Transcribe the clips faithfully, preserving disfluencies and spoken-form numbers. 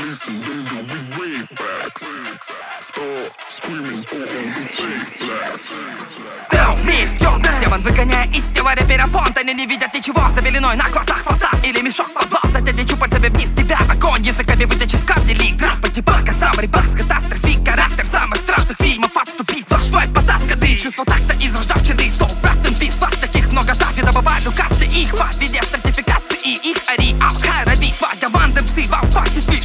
Listen, them the big red backs. Start screaming all on safe blacks. Миллион демон, выгоняя из всего рэпера понт. Они не видят ничего за белиной на глазах фото. Или мешок под вас, затем лечу пальцами вниз тебя. Огонь языками вытечет в камни лик. Драп по типака, сам рыбак с катастрофик. Характер самых страшных фильмов, отступить. Ваш вайп потасканы, чувство такта из ржавчины. Soul, rest in peace, вас таких много зафи. Добавлю касты их, подведя стратификации и их ареал. Харави, твоя банда псы, вам хватит лишь.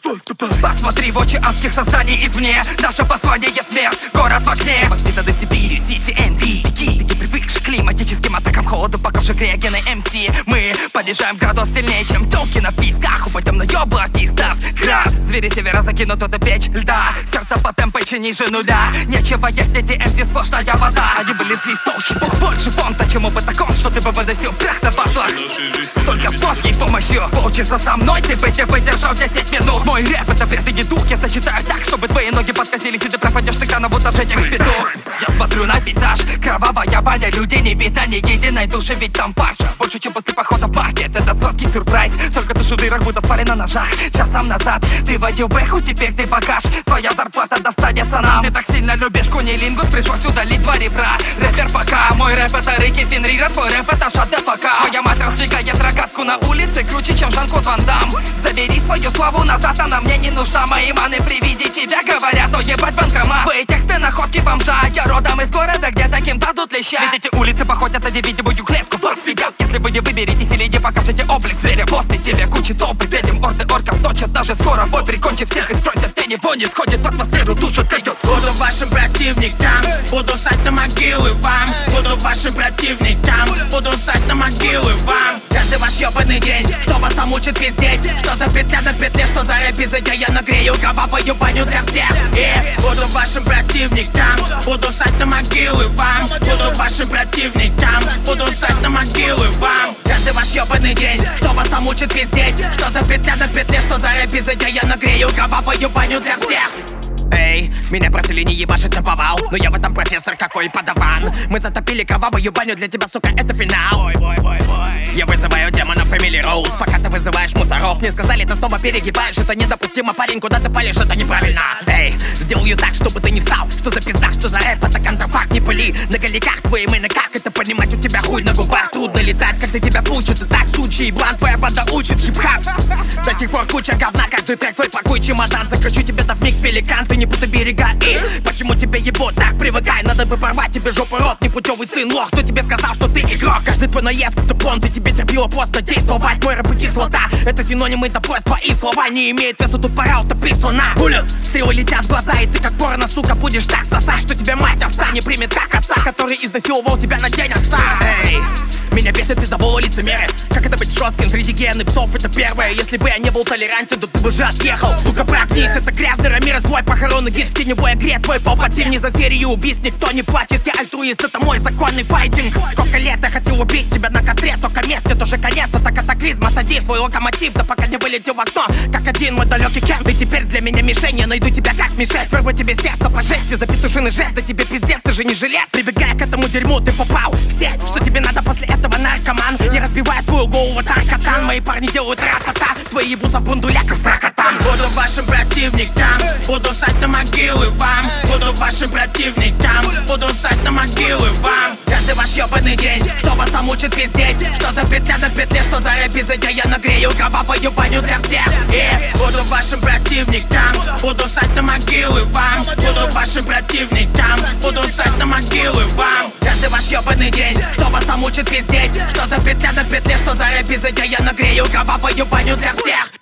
Посмотри в очи адских созданий извне. Наше послание смерть, город в окне. Воспитаны Сибирью, Сити, эн би. Беги, ты не привыкший к климатическим атакам. Холоду, пока в гены эм си. Мы понижаем градус сильнее, чем телки на писках. Упадем на ёбу артистов. Град, звери севера закинут эту печь льда. Сердце по темпу ниже нуля. Нечего есть, эти эм си сплошная вода. Они вылезли из толщи, больше понта, чем опыт таком, что ты бы выносил прах на батлах. Только с божьей помощью. Полчаса со мной, ты бы не выдержал десять минут. Мой рэп это вред и не дух. Я сочетаю так, чтобы твои ноги подкосились, и ты пропадешь с экрана, будто в житях в петух. Я смотрю на пейзаж, кровавая баня. Людей не видно ни единой души, ведь там парша. Больше, чем после похода в маркет. Это сладкий сюрприз. Только душу в дырах будто спали на ножах. Часом назад ты водил бэху, теперь ты багаж. Твоя зарплата достанется нам. Ты так сильно любишь кунилингус, пришлось удалить два ребра. Рэпер пока, мой рэп это Рики Фенрира. Твой рэп это шат ДФК. Моя мать раздвигает рогатку на улице круче, чем Жан-Клод Ван Дам. Забери свою славу назад, она мне не нужна. Мои маны при виде тебя говорят, о ебать банкомат. Твои тексты находки бомжа. Я родом из города, где таким дадут леща. Ведь эти улицы походят на невидимую клетку. Вас съедят, если вы не выберетесь или не покажете облик зверя. После тебя куча толпы, ведьм, орды орков точат. Даже скоро бой, прикончив всех и скройся в тени. Вонь исходит в атмосферу, душу дает. Буду вашим противником, буду ссать на могилы вам. Буду вашим противником, буду ссать на могилы вам. Каждый ваш ёбаный день, кто вас там учит пиздеть? Что за петля на петле, что за рэп, где я нагрею кровавую баню для всех. И буду вашим противником, буду ссать на могилы вам. Буду вашим противником, буду ссать на могилы вам. Каждый ваш ёбаный день, кто вас там учит пиздеть? Что за петля на петле, что за рэп, где я нагрею кровавую баню для всех. Эй, меня просили не ебашить на повал, но я в этом профессор, какой подаван. Мы затопили кровавую баню, для тебя, сука, это финал. Бой, бой, бой, бой. Я вызываю демона Family Rose, пока ты вызываешь мусоров. Мне сказали, ты снова перегибаешь, это недопустимо, парень, куда ты палишь, это неправильно. Эй, сделаю так, чтобы ты не встал. Что за пизда, что за рэп, это контрафакт, не пыли. На голиках твои мэны, как это понимать? У тебя хуй на губах, трудно летать, когда тебя пучат. И так, сучий блан, твоя банда учит хип-хап. До сих пор куча говна, каждый трек твой пакуй чемодан. Закручу тебе там вмиг великан, ты не путай берега. И почему тебе ебут, так привыкай. Надо бы порвать тебе жопу рот, непутевый сын лох. Кто тебе сказал, что ты игрок? Каждый твой наезд, это понт, и тебе терпило просто действовать. Мой рэп и кислота, это синонимы, это просто твои слова не имеют веса, тут пора утопиться на буллет. Стрелы летят в глаза, и ты как порно, сука, будешь так сосать, что тебя мать овца не примет как отца, который изнасиловал тебя на день отца. Эй, меня бесит пиздоболы лицемеры. Как это быть жестким среди гены псов, это первое. Если бы я не был толерантен, то ты бы же отъехал. Сука, прогнись, это грязный рамир, сбой похоронный гид в теневой игре. Твой полпотин не за серию убийств никто не платит. Я альтруист, это мой законный файтинг. Сколько лет я хотел убить тебя на костре, только месте тоже конец. Это катаклизма, сади свой локомотив, да пока не вылетел в окно. Как один мой далекий Кен, ты теперь для меня мишень. Я найду тебя как мишень, вырву тебе сердце по жести. За петушиный жест, да тебе пиздец, ты же не жилец. Прибегая к этому дерьму, ты попал в сеть. Что тебе надо после этого, наркоман? Не разбивает твою голову таркатан. Мои парни делают ра-та-та, твои ебутся в бундуляков с ракотан. Буду вашим противником, буду ссать на могилы вам. Буду вашим противником, буду ссать на могилы вам. Каждый ваш ёбаный день, кто вас там учит пиздеть? Что за петля на петле, что за рэп, где я нагрею кровавую баню для всех. И буду вашим противником, буду ссать на могилы вам. Буду вашим противником, буду ссать на могилы вам. Каждый ваш ёбаный день, кто вас там учит пиздеть? Что за петля на петле, что за рэп, где я нагрею кровавую баню для всех.